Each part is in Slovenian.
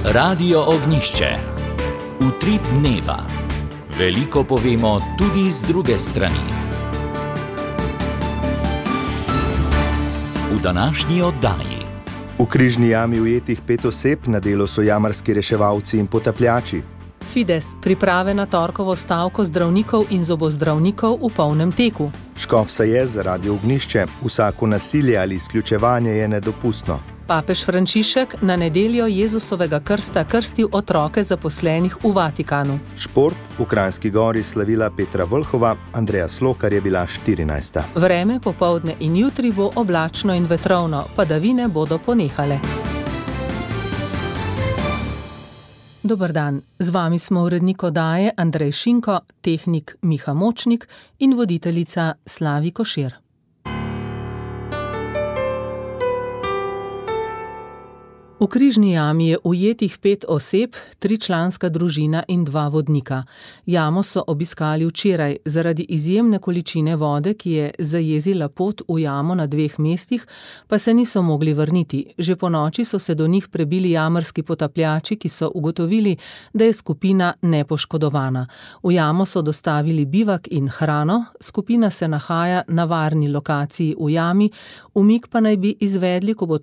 Radio Ognjišče. Utrip dneva. Veliko povemo tudi z druge strani. V današnji oddaji. V križni jami ujetih 5 oseb, na delu so jamarski reševalci in potapljači. Fides, priprave na torkovo stavko zdravnikov in zobozdravnikov v polnem teku. Škof Sajez za Radio Ognjišče, vsako nasilje ali izključevanje je nedopustno. Papež Frančišek na nedeljo Jezusovega krsta krstil otroke zaposlenih v Vatikanu. Šport, v Kranjski Gori slavila Petra Vlhova, Andreja Slokar je bila 14. Vreme popoldne in jutri bo oblačno in vetrovno, padavine bodo ponehale. Dober dan, z vami smo urednik oddaje Andrej Šinko, tehnik Miha Močnik in voditeljica Slavi Košir. V križni jami je ujetih 5 oseb, 3-članska družina in 2 vodnika. Jamo so obiskali včeraj, zaradi izjemne količine vode, ki je zajezila pot v jamo na 2 mestih, pa se niso mogli vrniti. Že ponoči so se do njih prebili jamarski potapljači, ki so ugotovili, da je skupina nepoškodovana. V jamo so dostavili bivak in hrano, skupina se nahaja na varni lokaciji v jami, umik pa naj bi izvedli, ko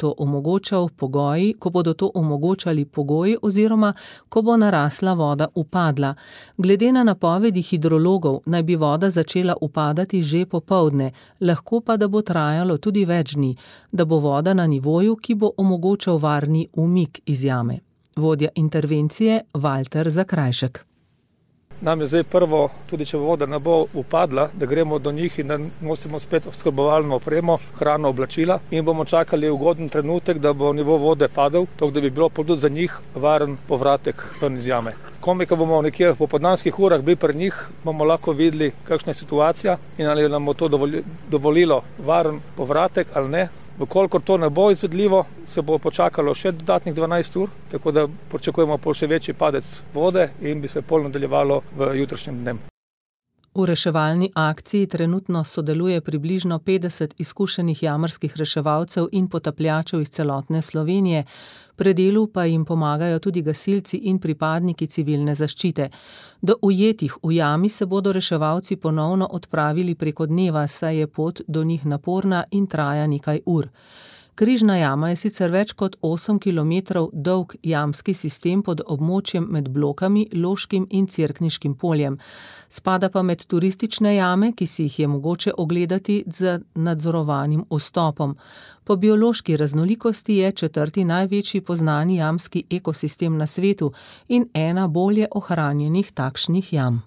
bodo to omogočali pogoji oziroma ko bo narasla voda upadla. Glede na napovedi hidrologov naj bi voda začela upadati že popoldne, lahko pa da bo trajalo tudi več dni, da bo voda na nivoju, ki bo omogočal varni umik iz jame. Vodja intervencije Valter Zakrajšek. Nam je zdaj prvo, tudi če voda ne bo upadla, da gremo do njih in da nosimo spet oskrbovalno opremo, hrano, oblačila in bomo čakali ugoden trenutek, da bo nivo vode padel, tako da bi bilo tudi za njih varen povratek ven iz jame. Komaj, ko bomo nekje v popoldanskih urah bili pri njih, bomo lahko videli, kakšna je situacija in ali nam bo to dovolilo varen povratek ali ne. Vkolikor to ne bo izvedljivo, se bo počakalo še dodatnih 12 ur, tako da pričakujemo še večji padec vode in bi se pol nadaljevalo v jutrišnjem dnem. V reševalni akciji trenutno sodeluje približno 50 izkušenih jamarskih reševalcev in potapljačev iz celotne Slovenije, pri delu pa jim pomagajo tudi gasilci in pripadniki civilne zaščite. Do ujetih v jami se bodo reševalci ponovno odpravili preko dneva, saj je pot do njih naporna in traja nekaj ur. Križna jama je sicer več kot 8 km dolg jamski sistem pod območjem med Blokami, Loškim in Cerkniškim poljem. Spada pa med turistične jame, ki si jih je mogoče ogledati z nadzorovanim vstopom. Po biološki raznolikosti je 4. največji poznani jamski ekosistem na svetu in ena bolje ohranjenih takšnih jam.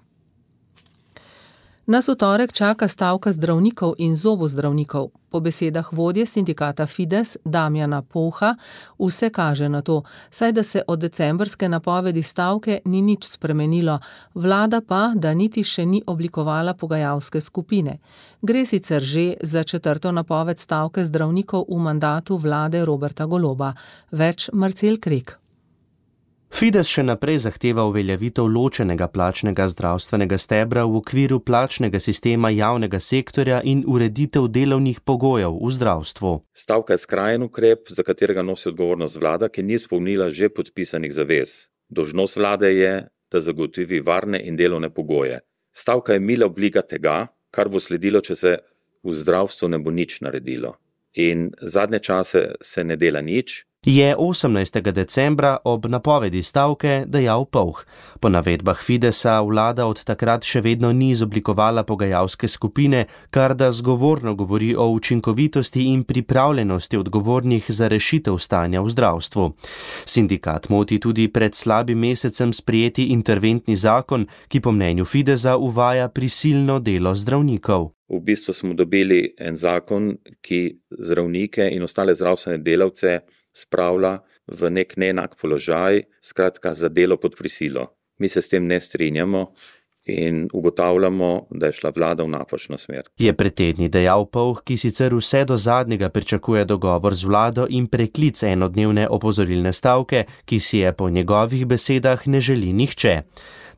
Nas v torek čaka stavka zdravnikov in zobozdravnikov. Po besedah vodje sindikata Fides Damjana Pouha vse kaže na to, saj da se od decembrske napovedi stavke ni nič spremenilo, vlada pa, da niti še ni oblikovala pogajalske skupine. Gre sicer že za 4. napoved stavke zdravnikov v mandatu vlade Roberta Goloba. Več Marcel Krek. Fides še naprej zahteva uveljavitev ločenega plačnega zdravstvenega stebra v okviru plačnega sistema javnega sektorja in ureditev delovnih pogojev v zdravstvu. Stavka je skrajen ukrep, za katerega nosi odgovornost vlada, ki ni izpolnila že podpisanih zavez. Dolžnost vlade je, da zagotovi varne in delovne pogoje. Stavka je mila oblika tega, kar bo sledilo, če se v zdravstvu ne bo nič naredilo. In zadnje čase se ne dela nič. Je 18. decembra ob napovedi stavke dejal Pouh. Po navedbah Fidesa vlada od takrat še vedno ni izoblikovala pogajalske skupine, kar da zgovorno govori o učinkovitosti in pripravljenosti odgovornih za rešitev stanja v zdravstvu. Sindikat moti tudi pred slabim mesecem sprejeti interventni zakon, ki po mnenju Fidesa uvaja prisilno delo zdravnikov. V bistvu smo dobili en zakon, ki zdravnike in ostale zdravstvene delavce spravlja v nek neenak položaj, skratka za delo pod prisilo. Mi se s tem ne strinjamo in ugotavljamo, da je šla vlada v napačno smer. Je pred tedni dejal Pouh, ki sicer vse do zadnjega pričakuje dogovor z vlado in preklic enodnevne opozorilne stavke, ki si je po njegovih besedah ne želi nihče.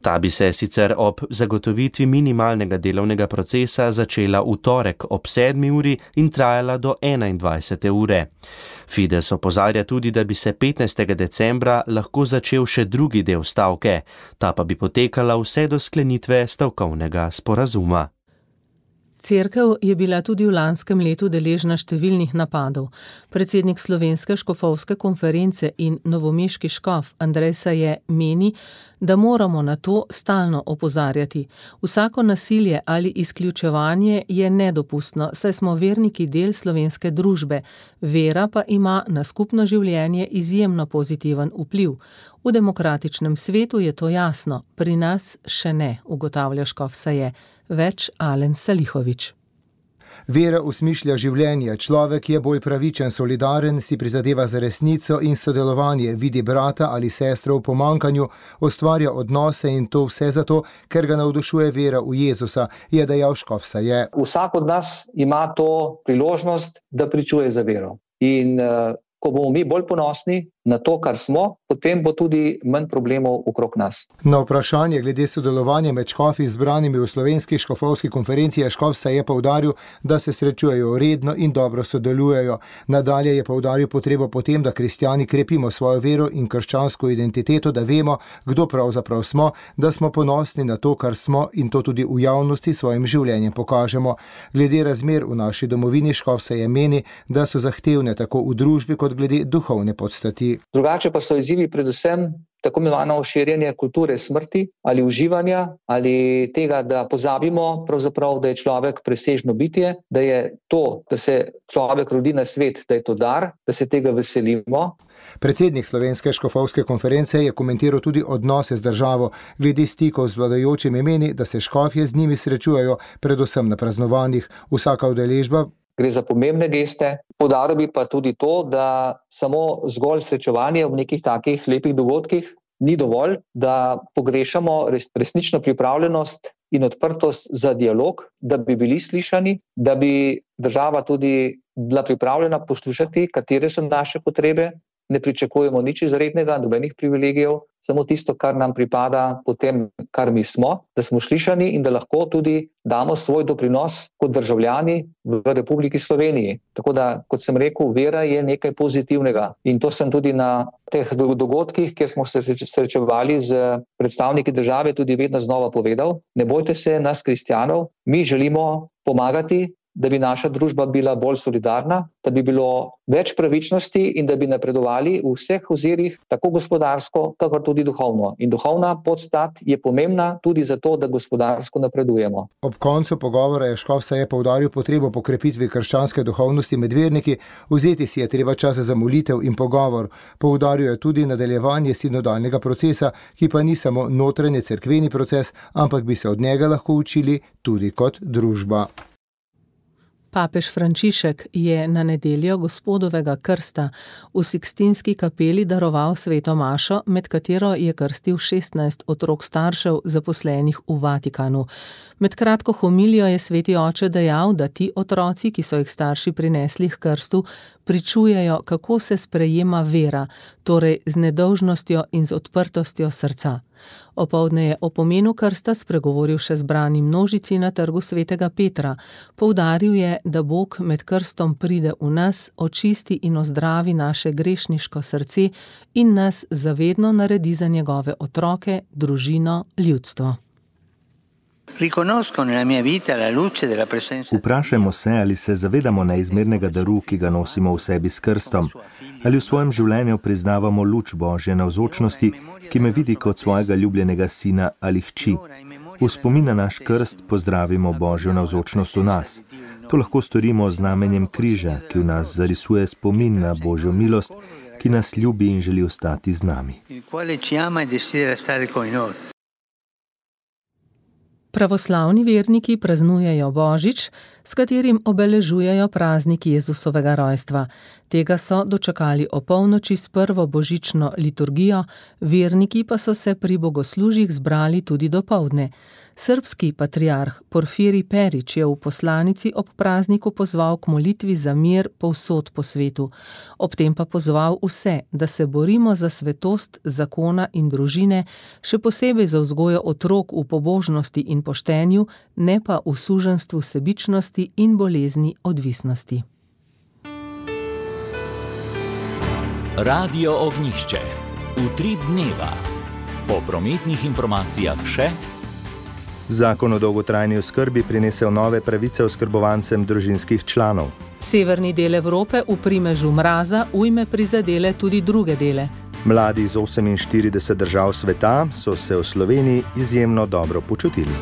Ta bi se sicer ob zagotovitvi minimalnega delovnega procesa začela v torek ob 7. uri in trajala do 21. ure. Fides opozarja tudi, da bi se 15. decembra lahko začel še drugi del stavke, ta pa bi potekala vse do sklenitve stavkovnega sporazuma. Cerkev je bila tudi v lanskem letu deležna številnih napadov. Predsednik Slovenske škofovske konference in novomeški škof Andrej Saje meni, da moramo na to stalno opozarjati. Vsako nasilje ali izključevanje je nedopustno, saj smo verniki del slovenske družbe. Vera pa ima na skupno življenje izjemno pozitiven vpliv. V demokratičnem svetu je to jasno, pri nas še ne, ugotavlja škof Saje. Več Alen Salihovič. Vera usmišlja življenje, človek je bolj pravičen, solidaren, si prizadeva za resnico in sodelovanje, vidi brata ali sestro v pomankanju, ustvarja odnose in to vse zato, ker ga navdušuje vera v Jezusa, je dejal škof Saje. Vsak od nas ima to priložnost, da pričuje za vero. In ko bomo mi bolj ponosni na to, kar smo, potem bo tudi manj problemov okrog nas. Na vprašanje glede sodelovanja med škofi zbranimi v Slovenski škofovski konferenci je škof Saje poudaril, da se srečujejo redno in dobro sodelujejo. Nadalje je poudaril potrebo potem, da kristjani krepimo svojo vero in krščansko identiteto, da vemo, kdo pravzaprav smo, da smo ponosni na to, kar smo in to tudi v javnosti svojim življenjem pokažemo. Glede razmer v naši domovini škof Saje meni, da so zahtevne tako v družbi kot glede duhovne podstati. Drugače pa so izzivi predvsem tako imenovano širjenje kulture smrti ali uživanja ali tega, da pozabimo pravzaprav, da je človek presežno bitje, da je to, da se človek rodi na svet, da je to dar, da se tega veselimo. Predsednik Slovenske škofovske konference je komentiral tudi odnose z državo. Glede stikov z vladajočimi meni, da se škofje z njimi srečujejo predvsem na praznovanjih. Vsaka udeležba gre za pomembne geste. Poudaril bi pa tudi to, da samo zgolj srečevanje v nekih takih lepih dogodkih ni dovolj, da pogrešamo resnično pripravljenost in odprtost za dialog, da bi bili slišani, da bi država tudi bila pripravljena poslušati, katere so naše potrebe. Ne pričakujemo nič izrednega, nobenih privilegijev, samo tisto, kar nam pripada po tem, kar mi smo, da smo slišani in da lahko tudi damo svoj doprinos kot državljani v Republiki Sloveniji. Tako da, kot sem rekel, vera je nekaj pozitivnega in to sem tudi na teh dogodkih, kjer smo se srečevali z predstavniki države, tudi vedno znova povedal. Ne bojte se nas kristjanov, mi želimo pomagati, da bi naša družba bila bolj solidarna, da bi bilo več pravičnosti in da bi napredovali v vseh ozirih, tako gospodarsko, kakor tudi duhovno. In duhovna podstat je pomembna tudi zato, da gospodarsko napredujemo. Ob koncu pogovora je škof Saje poudaril potrebo po krepitvi krščanske duhovnosti med verniki, vzeti si je treba čas za molitev in pogovor. Poudaril je tudi nadaljevanje sinodalnega procesa, ki pa ni samo notranje cerkveni proces, ampak bi se od njega lahko učili tudi kot družba. Papež Frančišek je na nedeljo Gospodovega krsta v Sikstinski kapeli daroval sveto mašo, med katero je krstil 16 otrok staršev zaposlenih v Vatikanu. Med kratko homilijo je sveti oče dejal, da ti otroci, ki so jih starši prinesli k krstu, pričujejo, kako se sprejema vera, torej z nedolžnostjo in z odprtostjo srca. Opoldne je o pomenu krsta spregovoril še zbrani množici na trgu svetega Petra. Poudaril je, da Bog med krstom pride v nas, očisti in ozdravi naše grešniško srce in nas zavedno naredi za njegove otroke, družino, ljudstvo. Vprašajmo se, ali se zavedamo neizmernega daru, ki ga nosimo v sebi s krstom, ali v svojem življenju priznavamo luč Božje navzočnosti, ki me vidi kot svojega ljubljenega sina ali hči. V spomin na naš krst pozdravimo Božjo navzočnost v nas. To lahko storimo z znamenjem križa, ki v nas zarisuje spomin na Božjo milost, ki nas ljubi in želi ostati z nami. Pravoslavni verniki praznujejo Božič, s katerim obeležujejo praznik Jezusovega rojstva. Tega so dočakali opolnoči s prvo božično liturgijo, verniki pa so se pri bogoslužjih zbrali tudi dopoldne. Srbski patriarh Porfirij Perić je v poslanici ob prazniku pozval k molitvi za mir povsod po svetu. Ob tem pa pozval vse, da se borimo za svetost zakona in družine, še posebej za vzgojo otrok v pobožnosti in poštenju, ne pa v suženstvu sebičnosti in bolezni odvisnosti. Radio Ognjišče. Utrip dneva. Po prometnih informacijah še: Zakon o dolgotrajni oskrbi prinesel nove pravice oskrbovancem družinskih članov. Severni del Evrope v primežu mraza ujme prizadele tudi druge dele. Mladi iz 48 držav sveta so se v Sloveniji izjemno dobro počutili.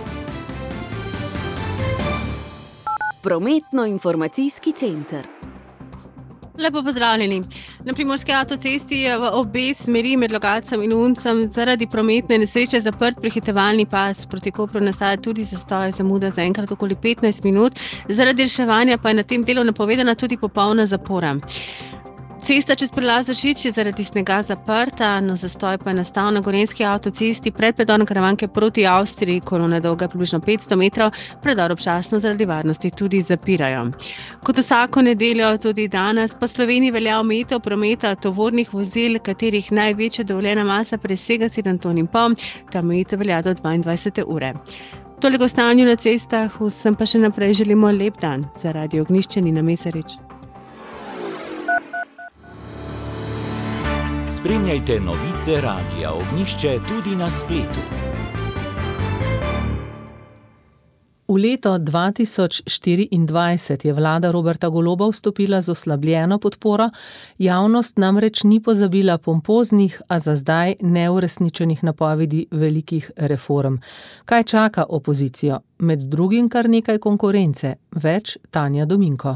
Prometno-informacijski center. Lepo pozdravljeni. Na Primorski avtocesti je v obe smeri med Logatcem in Uncem zaradi prometne nesreče zaprt prehitevalni pas. Proti Kopru nastaja tudi zastoj, zamuda zaenkrat okoli 15 minut. Zaradi reševanja pa je na tem delu napovedana tudi popolna zapora. Cesta čez prelaz Vršič je zaradi snega zaprta, no zastoj pa je nastal na Gorenjski avtocesti pred predorom Karavanke proti Avstriji, kolona dolga približno 500 metrov, predor občasno zaradi varnosti tudi zapirajo. Kot vsako nedeljo tudi danes po Sloveniji velja omejitev prometa tovornih vozil, katerih največja dovoljena masa presega 7,5 ton, ta omejitev velja do 22. ure. Toliko o stanju na cestah, vsem pa še naprej želimo lep dan. Za Radio Ognjišče Nina Mesarič. Spremljajte novice Radia Ognjišče tudi na spletu. V leto 2024 je vlada Roberta Goloba vstopila z oslabljeno podporo, javnost namreč ni pozabila pompoznih, a za zdaj neuresničenih napovedi velikih reform. Kaj čaka opozicijo? Med drugim kar nekaj konkurence. Več Tanja Dominko.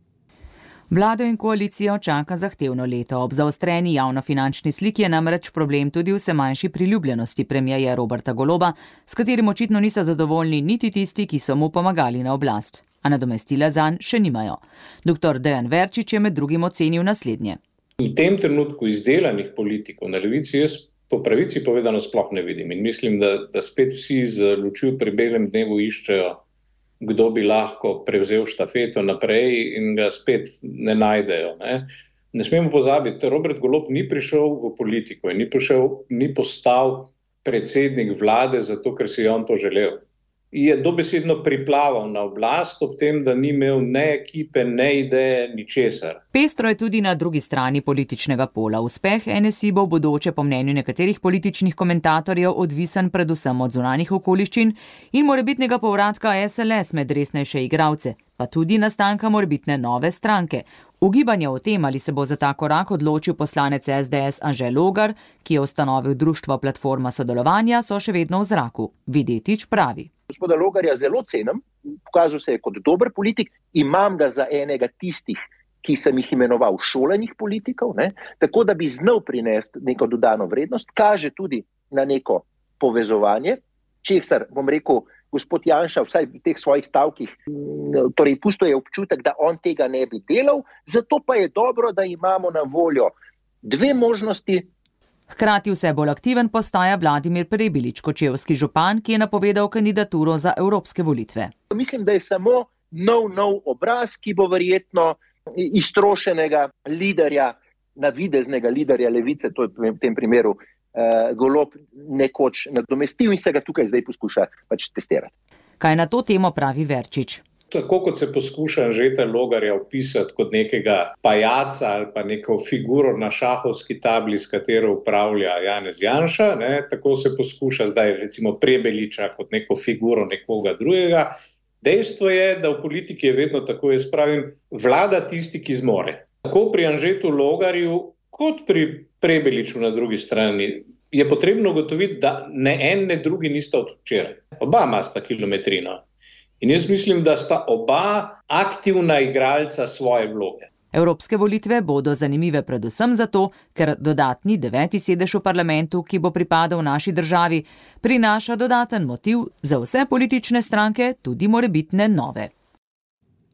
Vlado in koalicijo čaka zahtevno leto. Ob zaostreni javnofinančni sliki je namreč problem tudi vse manjši priljubljenosti premierja Roberta Goloba, s katerim očitno niso zadovoljni niti tisti, ki so mu pomagali na oblast. A nadomestila zanj še nimajo. Dr. Dejan Verčič je med drugim ocenil naslednje. V tem trenutku izdelanih politikov na levici jaz po pravici povedano sploh ne vidim. In mislim, da spet vsi z lučjo pri belem dnevu iščejo, kdo bi lahko prevzel štafeto naprej in ga spet ne najdejo. Ne smemo pozabiti, Robert Golob ni prišel v politiko in ni postal predsednik vlade zato, ker si je on to želel. Je dobesedno priplaval na oblast ob tem, da ni imel ne ekipe, ne ideje, ničesar. Pestro je tudi na drugi strani političnega pola. Uspeh NSI bo v bodoče po mnenju nekaterih političnih komentatorjev odvisen predvsem od zunanjih okoliščin in morebitnega povratka SLS med resnejše igralce, pa tudi nastanka morebitne nove stranke. Ugibanja o tem, ali se bo za ta korak odločil poslanec SDS Anže Logar, ki je ustanovil društvo Platforma sodelovanja, so še vedno v zraku. Videtič pravi. Gospoda Logarja zelo cenim, pokazal se je kot dober politik, imam ga za enega tistih, ki sem jih imenoval šolanih politikov, tako da bi znal prinesti neko dodano vrednost, kaže tudi na neko povezovanje, česar, bom rekel, gospod Janša vsaj v teh svojih stavkih, torej pustil je občutek, da on tega ne bi delal, zato pa je dobro, da imamo na voljo dve možnosti. Hkrati vse bolj aktiven postaja Vladimir Prebilič, kočevski župan, ki je napovedal kandidaturo za evropske volitve. Mislim, da je samo nov obraz, ki bo verjetno iztrošenega liderja, navideznega liderja levice, to je v tem primeru Golob, nekoč nadomestil in se ga tukaj zdaj poskuša testirati. Kaj na to temo pravi Verčič? Tako kot se poskuša Anžeta Logarja opisati kot nekega pajaca ali pa neko figuro na šahovski tabli, s katero upravlja Janez Janša, tako se poskuša zdaj recimo Prebeliča kot neko figuro nekoga drugega. Dejstvo je, da v politiki je vedno tako, jaz pravim, vlada tisti, ki zmore. Tako pri Anžetu Logarju kot pri Prebeliču na drugi strani je potrebno ugotoviti, da ne en, ne drugi nista od včeraj. Oba imata kilometrino. In jaz mislim, da sta oba aktivna igralca svoje vloge. Evropske volitve bodo zanimive predvsem zato, ker dodatni 9. sedež v parlamentu, ki bo pripadal naši državi, prinaša dodaten motiv za vse politične stranke, tudi morebitne nove.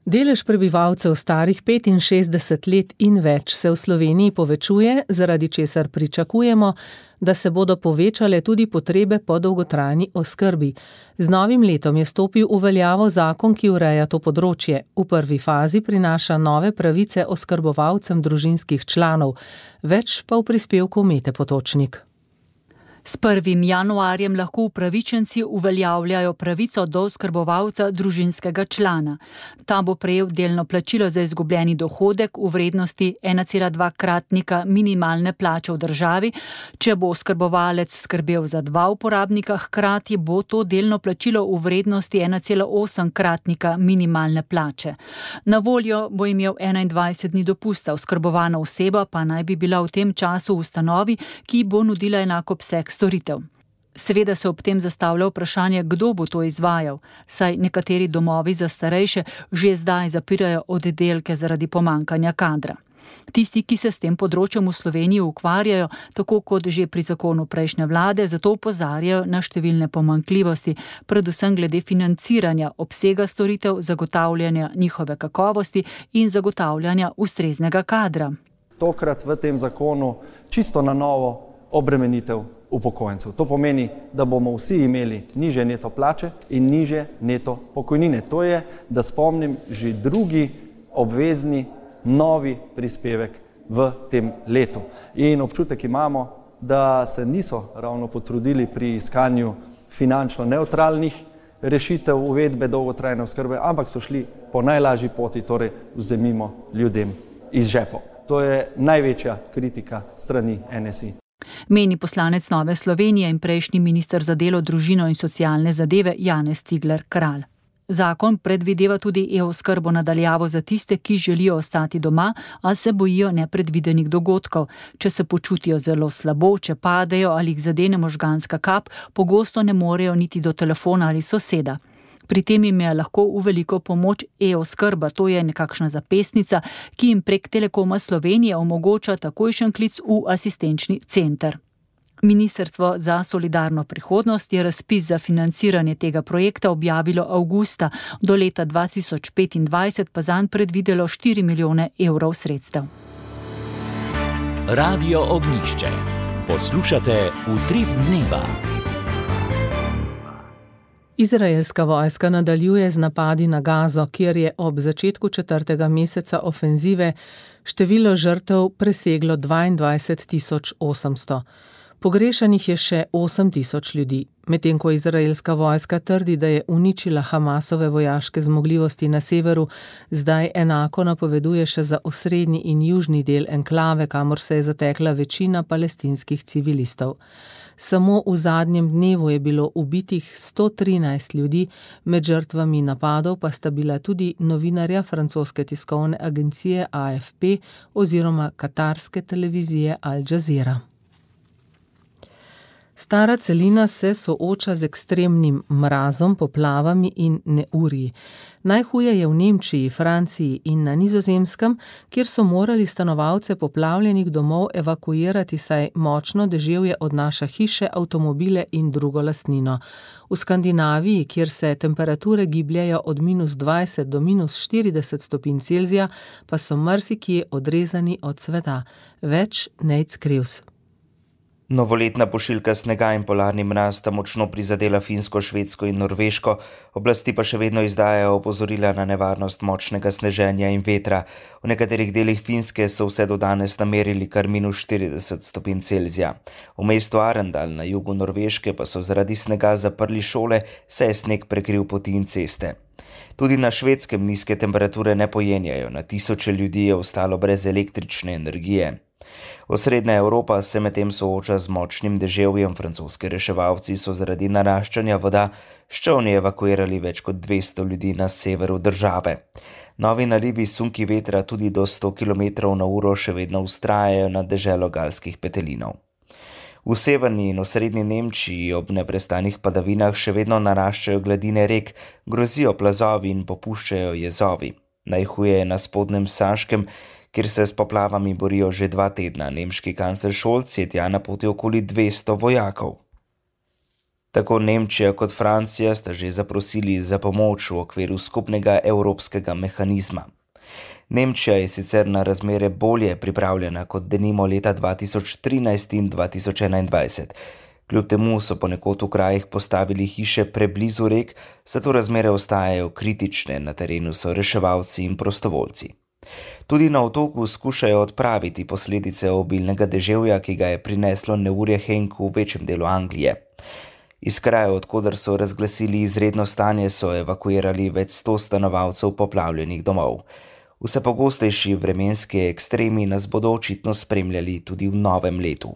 Delež prebivalcev starih 65 let in več se v Sloveniji povečuje, zaradi česar pričakujemo, da se bodo povečale tudi potrebe po dolgotrajni oskrbi. Z novim letom je stopil v veljavo zakon, ki ureja to področje. V prvi fazi prinaša nove pravice oskrbovalcem družinskih članov. Več pa v prispevku Mete Potočnik. S 1. januarjem lahko upravičenci uveljavljajo pravico do oskrbovalca družinskega člana. Ta bo prejel delno plačilo za izgubljeni dohodek v vrednosti 1,2-kratnika minimalne plače v državi. Če bo oskrbovalec skrbel za 2 uporabnika hkrati, bo to delno plačilo v vrednosti 1,8-kratnika minimalne plače. Na voljo bo imel 21 dni dopusta, oskrbovana oseba pa naj bi bila v tem času v ustanovi, ki bo nudila enak obseg storitev. Seveda se ob tem zastavlja vprašanje, kdo bo to izvajal, saj nekateri domovi za starejše že zdaj zapirajo oddelke zaradi pomanjkanja kadra. Tisti, ki se s tem področjem v Sloveniji ukvarjajo, tako kot že pri zakonu prejšnje vlade, zato opozarjajo na številne pomanjkljivosti, predvsem glede financiranja, obsega storitev, zagotavljanja njihove kakovosti in zagotavljanja ustreznega kadra. Tokrat v tem zakonu čisto na novo obremenitev upokojencev. To pomeni, da bomo vsi imeli nižje neto plače in nižje neto pokojnine. To je, da spomnim, že drugi obvezni novi prispevek v tem letu. In občutek imamo, da se niso ravno potrudili pri iskanju finančno nevtralnih rešitev uvedbe dolgotrajne oskrbe, ampak so šli po najlažji poti, torej vzemimo ljudem iz žepov. To je največja kritika strani NSI. Meni poslanec Nove Slovenije in prejšnji minister za delo, družino in socialne zadeve Janez Cigler Kralj. Zakon predvideva tudi e-oskrbo na daljavo za tiste, ki želijo ostati doma, a se bojijo nepredvidenih dogodkov. Če se počutijo zelo slabo, če padejo ali jih zadene možganska kap, pogosto ne morejo niti do telefona ali soseda. Pri tem jim je lahko v veliko pomoč e-oskrba, to je nekakšna zapestnica, ki jim prek Telekoma Slovenije omogoča takojšen klic v asistenčni center. Ministrstvo za solidarno prihodnost je razpis za financiranje tega projekta objavilo avgusta, do leta 2025 pa zanj predvidelo 4 milijone evrov sredstev. Radio Ognjišče. Poslušate Utrip dneva. Izraelska vojska nadaljuje z napadi na Gazo, kjer je ob začetku 4. meseca ofenzive število žrtev preseglo 22.800. Pogrešanih je še 8.000 ljudi, medtem ko izraelska vojska trdi, da je uničila Hamasove vojaške zmogljivosti na severu, zdaj enako napoveduje še za osrednji in južni del enklave, kamor se je zatekla večina palestinskih civilistov. Samo v zadnjem dnevu je bilo ubitih 113 ljudi, med žrtvami napadov pa sta bila tudi novinarja francoske tiskovne agencije AFP oziroma katarske televizije Al Jazeera. Stara celina se sooča z ekstremnim mrazom, poplavami in neurji. Najhuje je v Nemčiji, Franciji in na Nizozemskem, kjer so morali stanovalce poplavljenih domov evakuirati, saj močno deževje odnaša hiše, avtomobile in drugo lastnino. V Skandinaviji, kjer se temperature gibljajo od -20 do -40 stopinj Celzija, pa so marsikje odrezani od sveta. Več Nejc Krivs. Novoletna pošiljka snega in polarni mraz sta močno prizadela Finsko, Švedsko in Norveško, oblasti pa še vedno izdajajo opozorila na nevarnost močnega sneženja in vetra. V nekaterih delih Finske so vse do danes namerili kar -40 stopinj Celzija. V mestu Arendal na jugu Norveške pa so zaradi snega zaprli šole, saj je sneg prekril poti in ceste. Tudi na Švedskem nizke temperature ne pojenjajo, na tisoče ljudi je ostalo brez električne energije. Osrednja Evropa se medtem sooča z močnim deževjem. Francoski reševalci so zaradi naraščanja voda s čolni evakuirali več kot 200 ljudi na severu države. Novi nalivi sunki vetra tudi do 100 km/h še vedno vztrajajo nad deželo galskih petelinov. V severni in osrednji Nemčiji ob neprestanih padavinah še vedno naraščajo gladine rek, grozijo plazovi in popuščajo jezovi. Najhuje je na spodnjem Saškem, kjer se s poplavami borijo že 2 tedna. Nemški kancler Scholz je tja napotil okoli 200 vojakov. Tako Nemčija kot Francija sta že zaprosili za pomoč v okviru skupnega evropskega mehanizma. Nemčija je sicer na razmere bolje pripravljena kot denimo leta 2013 in 2021. Kljub temu so ponekod v krajih postavili hiše preblizu rek, zato razmere ostajajo kritične, na terenu so reševalci in prostovoljci. Tudi na otoku skušajo odpraviti posledice obilnega deževja, ki ga je prineslo neurje Henk v večjem delu Anglije. Iz krajev, odkoder so razglasili izredno stanje, so evakuirali več 100 stanovalcev poplavljenih domov. Vse pogostejši vremenski ekstremi nas bodo očitno spremljali tudi v novem letu.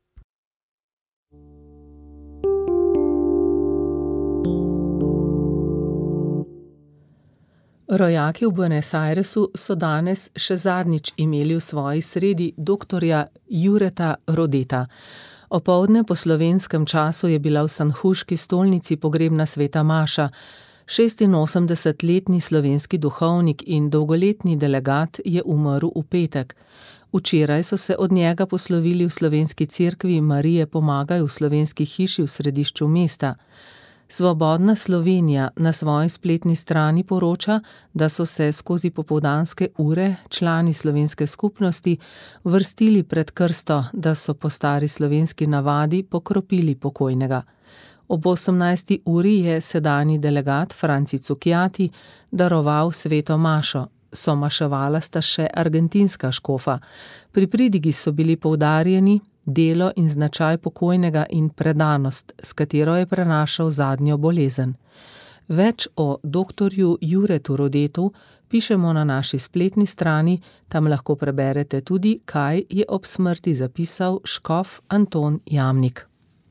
Rojaki v Buenos Airesu so danes še zadnjič imeli v svoji sredi doktorja Jureta Rodeta. Opoldne po slovenskem času je bila v sanhuški stolnici pogrebna sveta maša. 86-letni slovenski duhovnik in dolgoletni delegat je umrl v petek. Včeraj so se od njega poslovili v slovenski cerkvi Marije Pomagaj v slovenski hiši v središču mesta. Svobodna Slovenija na svoji spletni strani poroča, da so se skozi popoldanske ure člani slovenske skupnosti vrstili pred krsto, da so po stari slovenski navadi pokropili pokojnega. Ob 18. uri je sedanji delegat Franci Cukjati daroval sveto mašo. Somaševala sta še argentinska škofa. Pri pridigi so bili poudarjeni delo in značaj pokojnega in predanost, s katero je prenašal zadnjo bolezen. Več o doktorju Juretu Rodetu pišemo na naši spletni strani, tam lahko preberete tudi, kaj je ob smrti zapisal škof Anton Jamnik.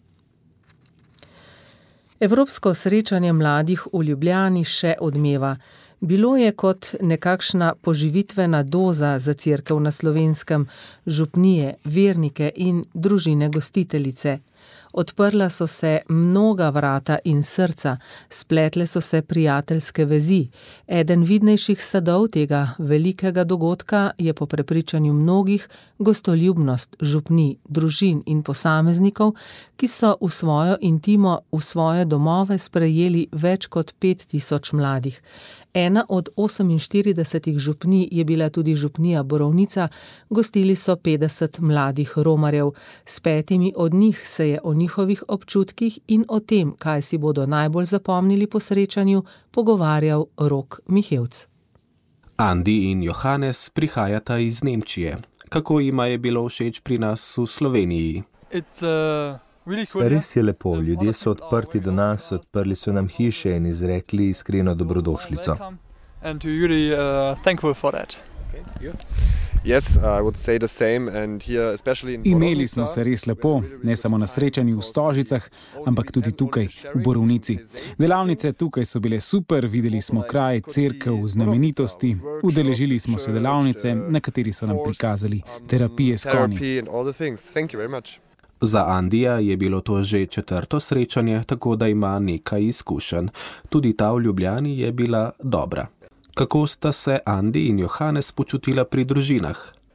Evropsko srečanje mladih v Ljubljani še odmeva. Bilo je kot nekakšna poživitvena doza za cerkev na Slovenskem, župnije, vernike in družine gostiteljice. Odprla so se mnoga vrata in srca, spletle so se prijateljske vezi. Eden vidnejših sadov tega velikega dogodka je po prepričanju mnogih gostoljubnost župnij, družin in posameznikov, ki so v svojo intimo, v svoje domove sprejeli več kot 5000 mladih. Ena od 48 župnij je bila tudi župnija Borovnica, gostili so 50 mladih romarjev. S 5 od njih se je o njihovih občutkih in o tem, kaj si bodo najbolj zapomnili po srečanju, pogovarjal Rok Mihevc. Andi in Johannes prihajata iz Nemčije. Kako jima je bilo všeč pri nas v Sloveniji? Res je lepo, ljudje so odprti do nas, odprli so nam hiše in izrekli iskreno dobrodošlico. Imeli smo se res lepo, ne samo na srečanju v Stožicah, ampak tudi tukaj, v Borovnici. Delavnice tukaj so bile super, videli smo kraj, cerkev, znamenitosti, udeležili smo se delavnice, na kateri so nam prikazali terapije s konji. Za Andija je bilo to že 4. srečanje, tako da ima nekaj izkušenj. Tudi ta v Ljubljani je bila dobra. Kako sta se Andi in Johannes počutila pri družinah?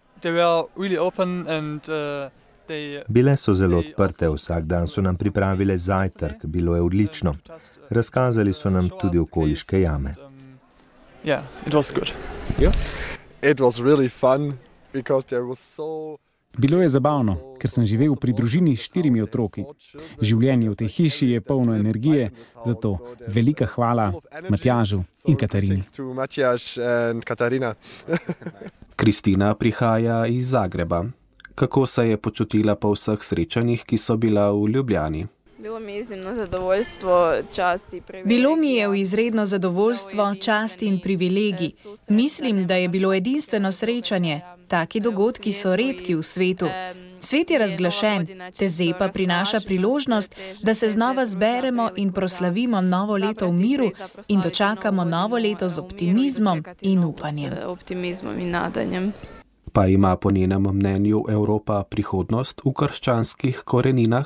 Bile so zelo odprte, vsak dan so nam pripravile zajtrk, bilo je odlično. Razkazali so nam tudi okoliške jame. Bilo je zabavno, ker sem živel pri družini s 4 otroki. Življenje v tej hiši je polno energije, zato velika hvala Matjažu in Katarini. Kristina prihaja iz Zagreba. Kako se je počutila po vseh srečanjih, ki so bila v Ljubljani? Bilo mi je v izredno zadovoljstvo, čast in privilegij. Mislim, da je bilo edinstveno srečanje. Taki dogodki so redki v svetu. Svet je razglašen, Tezej pa prinaša priložnost, da se znova zberemo in proslavimo novo leto v miru in dočakamo novo leto z optimizmom in upanjem. Pa ima po njenem mnenju Evropa prihodnost v krščanskih koreninah?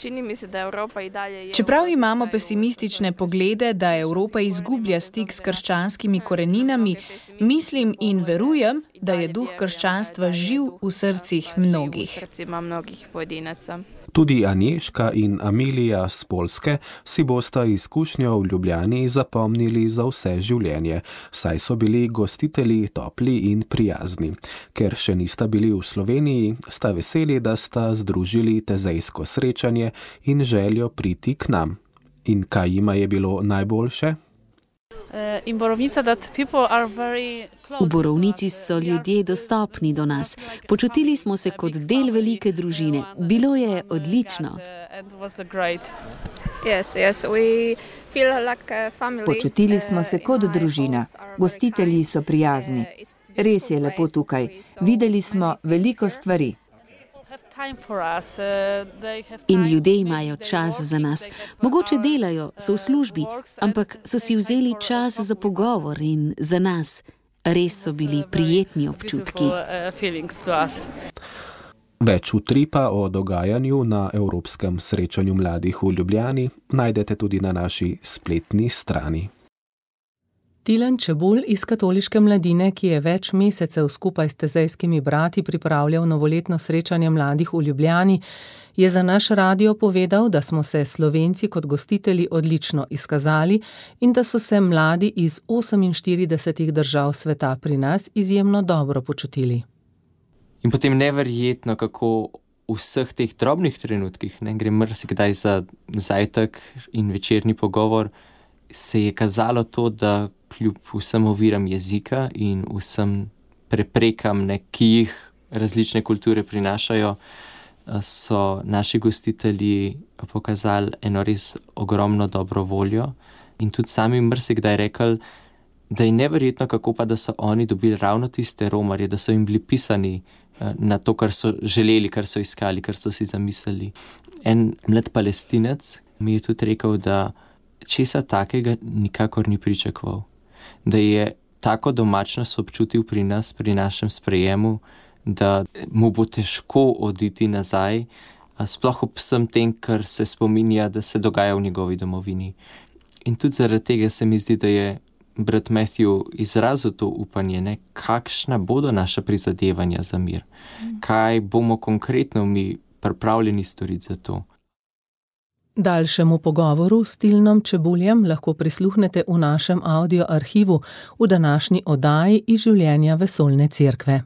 Čeprav imamo pesimistične poglede, da Evropa izgublja stik s krščanskimi koreninami, mislim in verujem, da je duh krščanstva živ v srcih mnogih. Tudi Anješka in Amilija z Poljske si bosta izkušnjo v Ljubljani zapomnili za vse življenje, saj so bili gostitelji topli in prijazni. Ker še nista bili v Sloveniji, sta veseli, da sta združili tezejsko srečanje in željo priti k nam. In kaj jima je bilo najboljše? V Borovnici so ljudje dostopni do nas. Počutili smo se kot del velike družine. Bilo je odlično. Počutili smo se kot družina. Gostitelji so prijazni. Res je lepo tukaj. Videli smo veliko stvari. In ljudje imajo čas za nas. Mogoče delajo, so v službi, ampak so si vzeli čas za pogovor in za nas. Res so bili prijetni občutki. Več utripa o dogajanju na Evropskem srečanju mladih v Ljubljani najdete tudi na naši spletni strani. Tilen Čebulj iz Katoliške mladine, ki je več mesecev skupaj s tezejskimi brati pripravljal novoletno srečanje mladih v Ljubljani, je za naš radio povedal, da smo se Slovenci kot gostitelji odlično izkazali in da so se mladi iz 48 držav sveta pri nas izjemno dobro počutili. In potem neverjetno, kako v vseh teh drobnih trenutkih, gre marsikdaj za zajtrk in večerni pogovor, se je kazalo to, da kljub vsem oviram jezika in vsem preprekam, ki jih različne kulture prinašajo, so naši gostitelji pokazali eno res ogromno dobro voljo in tudi sami marsikdaj rekli, da je neverjetno, kako pa, da so oni dobili ravno tiste romarje, da so jim bili pisani na to, kar so želeli, kar so iskali, kar so si zamislili. En mlad Palestinec mi je tudi rekel, da česa takega nikakor ni pričakoval. Da je tako domačnost občutil pri nas, pri našem sprejemu, da mu bo težko oditi nazaj, sploh ob vsem tem, kar se spominja, da se dogaja v njegovi domovini. In tudi zaradi tega se mi zdi, da je brat Matthew izrazil to upanje, kakšna bodo naša prizadevanja za mir, kaj bomo konkretno mi pripravljeni storiti za to. Daljšemu pogovoru s Tilnom Čebuljem lahko prisluhnete v našem audio arhivu v današnji oddaji iz življenja Vesoljne cerkve.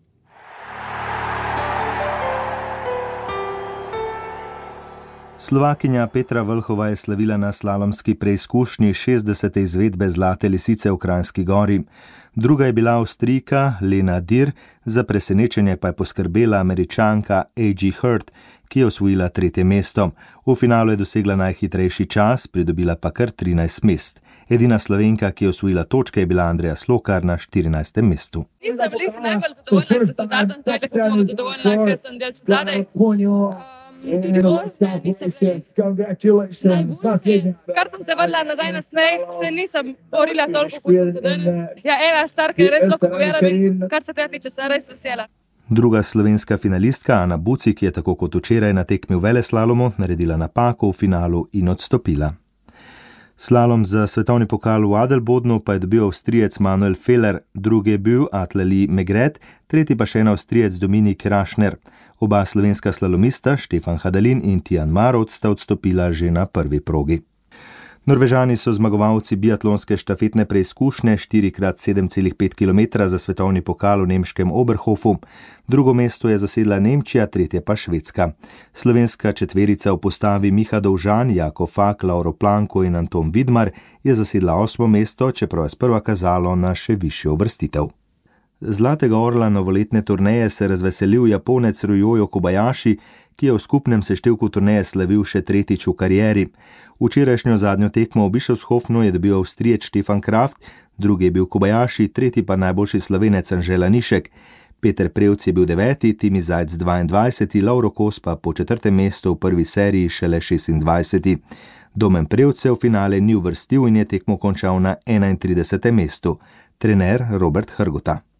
Slovakinja Petra Vlhova je slavila na slalomski preizkušnji 60. izvedbe Zlate lisice v Kranjski Gori. Druga je bila Avstrijka Lena Dir, za presenečenje pa je poskrbela Američanka A.G. Hurt, ki je osvojila 3. mesto. V finalu je dosegla najhitrejši čas, pridobila pa kar 13 mest. Edina Slovenka, ki je osvojila točke, je bila Andreja Slokar na 14. mestu. Nisem bila najbolj zadovoljna z rezultatom, zdaj lahko bom zadovoljna, ker sem del zadaj. Tudi bolj, nisem najboljši. Kar sem se vrla nazaj na sneg, se nisem borila toliko, kot sem se danes. Ja, ena starka je res lahko povera, kar se tega tiče, sem res vesela. Druga slovenska finalistka Ana Bucik je tako kot včeraj na tekmi v veleslalomu naredila napako v finalu in odstopila. Slalom za svetovni pokal v Adelbodnu pa je dobil Avstrijec Manuel Feller, drugi je bil Atleli Megret, tretji pa še en Avstrijec Dominik Rašner. Oba slovenska slalomista, Štefan Hadalin in Tijan Marovt, sta odstopila že na prvi progi. Norvežani so zmagovalci biatlonske štafetne preizkušnje 4x7,5 km za svetovni pokal v nemškem Oberhofu. Drugo mesto je zasedla Nemčija, tretje pa Švedska. Slovenska četverica v postavi Miha Dovžan, Jako Fak, Lauro Planko in Anton Vidmar je zasedla 8. mesto, čeprav je sprva kazalo na še višjo uvrstitev. Zlatega orla novoletne turneje se razveselil Japonec Ryoyo Kobayashi, ki je v skupnem seštevku turneje slavil še 3. v karieri. Včerajšnjo zadnjo tekmo v Bischofshofnu je dobil Avstrijec Stefan Kraft, drugi je bil Kobayashi, tretji pa najboljši Slovenec Anže Lanišek. Peter Prevc je bil 9., Timi Zajc 22., Lauro Kos pa po 4. mestu v prvi seriji šele 26. Domen Prevc se v finale ni uvrstil in je tekmo končal na 31. mestu. Trener Robert Hrgota.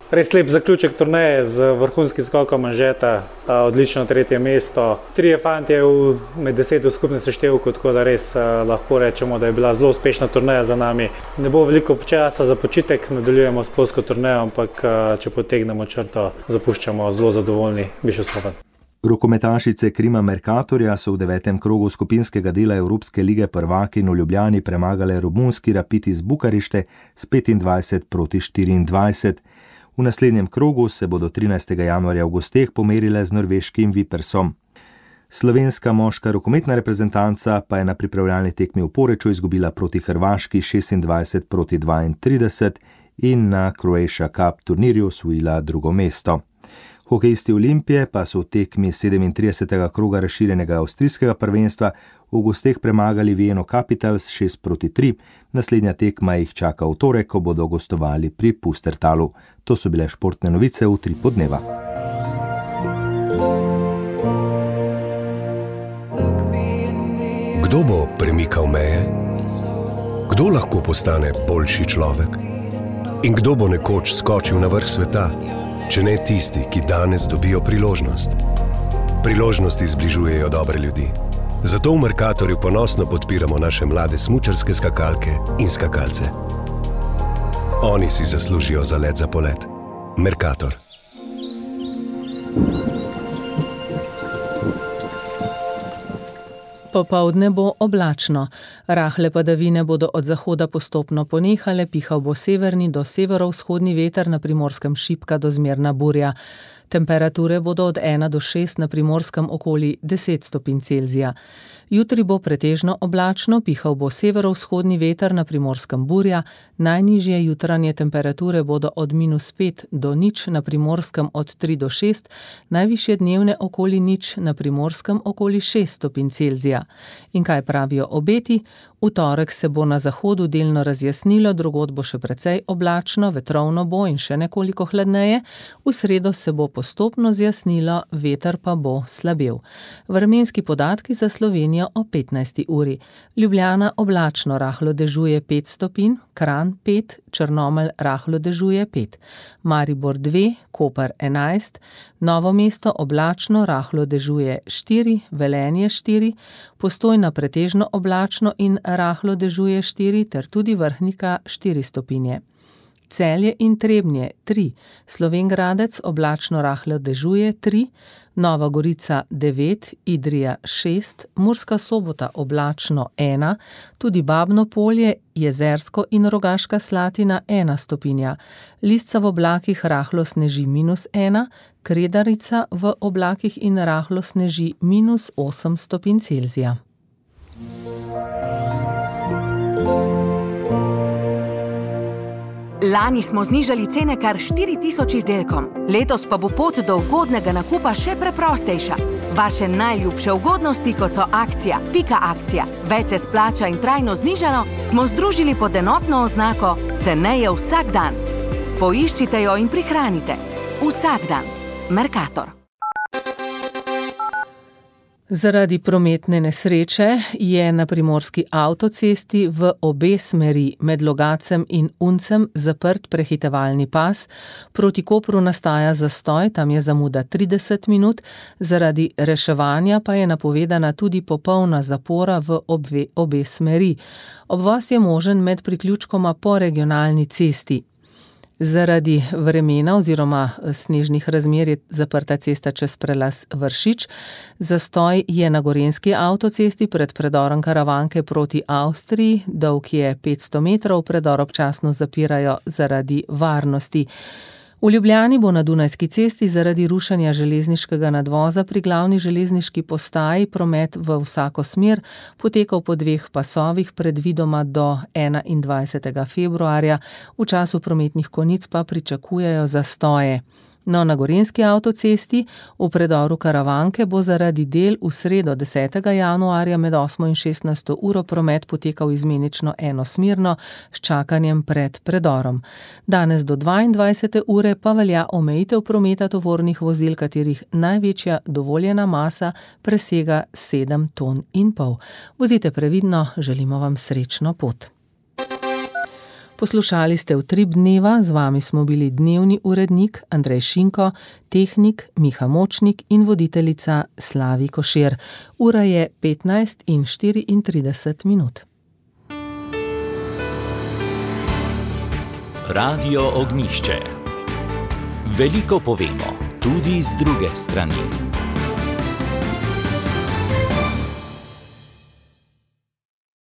Res lep zaključek turneje z vrhunskim skokom Anžeta, odlično 3. mesto. 3 fantje med 10 v skupnem seštevku, tako da res lahko rečemo, da je bila zelo uspešna turneja za nami. Ne bo veliko časa za počitek, nadaljujemo s polsko turnejo, ampak če potegnemo črto, zapuščamo zelo zadovoljni Bišovskopen. Rokometašice Krima Mercatorja so v 9. krogu skupinskega dela Evropske lige prvakinj v Ljubljani premagale romunski Rapid iz Bukarešte s 25-24. V naslednjem krogu se bodo 13. januarja v gosteh pomerile z norveškim Vipersom. Slovenska moška rokometna reprezentanca pa je na pripravljalni tekmi v Poreču izgubila proti Hrvaški 26-32 in na Croatia Cup turnirju osvojila 2. mesto. Hokejisti Olimpije pa so v tekmi 37. kroga razširjenega avstrijskega prvenstva v gosteh premagali Vieno Capitals 6-3. Naslednja tekma jih čaka v torek, ko bodo gostovali pri Pustertalu. To so bile športne novice v Utrip dneva. Kdo bo premikal meje? Kdo lahko postane boljši človek? In kdo bo nekoč skočil na vrh sveta? Če ne tisti, ki danes dobijo priložnost. Priložnosti zbližujejo dobre ljudi. Zato v Mercatorju ponosno podpiramo naše mlade smučarske skakalke in skakalce. Oni si zaslužijo zalet za polet. Mercator. Popoldne bo oblačno. Rahle padavine bodo od zahoda postopno ponehale, pihal bo severni do severovzhodni veter, na Primorskem šibka do zmerna burja. Temperature bodo od 1 do 6, na Primorskem okoli 10 stopinj Celzija. Jutri bo pretežno oblačno, pihal bo severovzhodni veter, na Primorskem burja. Najnižje jutranje temperature bodo od -5 do 0, na Primorskem od 3 do 6, najvišje dnevne okoli 0, na Primorskem okoli 6 stopinj Celzija. In kaj pravijo obeti? V torek se bo na zahodu delno razjasnilo, drugod bo še precej oblačno, vetrovno bo in še nekoliko hladneje. V sredo se bo postopno zjasnilo, veter pa bo slabel. Vremenski podatki za Slovenijo o 15. uri. Ljubljana oblačno, rahlo dežuje 5 stopinj, Kranj 5, Črnomelj rahlo dežuje 5, Maribor 2, Koper 11, Novo mesto oblačno, rahlo dežuje 4, Velenje 4, Postojna pretežno oblačno in rahlo dežuje 4 ter tudi Vrhnika 4 stopinje. Celje in Trebnje 3, Slovenj Gradec oblačno rahlo dežuje 3, Nova Gorica 9, Idrija 6, Murska Sobota oblačno 1, tudi Babno Polje, Jezersko in Rogaška Slatina 1 stopinja, Lisca v oblakih rahlo sneži -1, Kredarica v oblakih in rahlo sneži -8 stopinj Celzija. Lani smo znižali cene kar 4000 izdelkom, letos pa bo pot do ugodnega nakupa še preprostejša. Vaše najljubše ugodnosti, kot so akcija, pika akcija, več se splača in trajno znižano, smo združili pod enotno oznako ceneje vsak dan. Poiščite jo in prihranite. Vsak dan. Mercator. Zaradi prometne nesreče je na primorski avtocesti v obe smeri med Logacem in Uncem zaprt prehitevalni pas. Proti Kopru nastaja zastoj, tam je zamuda 30 minut, zaradi reševanja pa je napovedana tudi popolna zapora v obe smeri. Obvoz je možen med priključkoma po regionalni cesti. Zaradi vremena oziroma snežnih razmer je zaprta cesta čez prelaz Vršič. Zastoj je na gorenjski avtocesti pred predorom Karavanke proti Avstriji, dolg je 500 metrov, predor občasno zapirajo zaradi varnosti. V Ljubljani bo na Dunajski cesti zaradi rušenja železniškega nadvoza pri glavni železniški postaji promet v vsako smer potekal po 2 pasovih predvidoma do 21. februarja, v času prometnih konic pa pričakujejo zastoje. No, na gorenjski avtocesti v predoru Karavanke bo zaradi del v sredo 10. januarja med 8 in 16. uro promet potekal izmenično enosmerno s čakanjem pred predorom. Danes do 22. ure pa velja omejitev prometa tovornih vozil, katerih največja dovoljena masa presega 7,5 ton. Vozite previdno, želimo vam srečno pot. Poslušali ste Utrip dneva, z vami smo bili dnevni urednik Andrej Šinko, tehnik Miha Močnik in voditeljica Slavi Košir. Ura je 15:34. Radio Ognjišče. Veliko povemo, tudi z druge strani.